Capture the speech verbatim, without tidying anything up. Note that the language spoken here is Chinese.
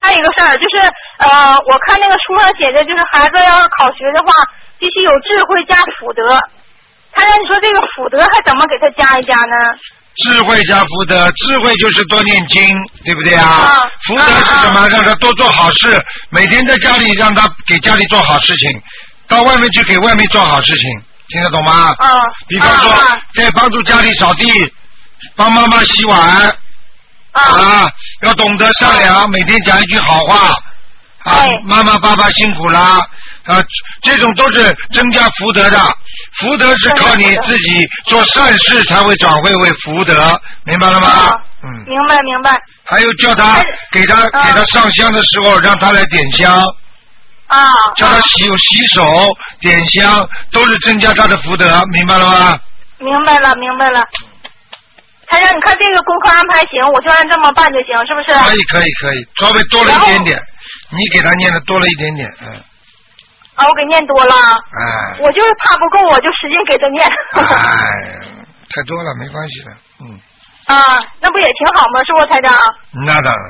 还有一个事儿，就是呃，我看那个书上写的，就是孩子要是考学的话，必须有智慧加福德。他让你说这个福德还怎么给他加一加呢？ 智慧加福德，智慧就是多念经，对不对啊？ 啊福德是什么？ 啊让他多做好事，每天在家里让他给家里做好事情，到外面去给外面做好事情，听得懂吗？ 啊。 比方说， 啊在帮助家里扫地，帮妈妈洗碗。 啊。 啊，要懂得善良，每天讲一句好话。啊，妈妈爸爸辛苦啦！啊，这种都是增加福德的。福德是靠你自己做善事才会转会为福德，明白了吗？ 啊、 嗯。 明白明白。 还有叫他给他、啊、给他上香的时候，让他来点香。 啊。 叫他洗洗手、点香，都是增加他的福德，明白了吗？ 明白了明白了。台长，你看这个功课安排行，我就按这么办就行，是不是？ 可以可以可以，稍微多了一点点，你给他念的多了一点点，嗯。 啊，我给念多了。 哎。 我就是怕不够，我就使劲给他念。 哎，太多了没关系的，嗯。 啊，那不也挺好吗？是不，台长？ 那当然。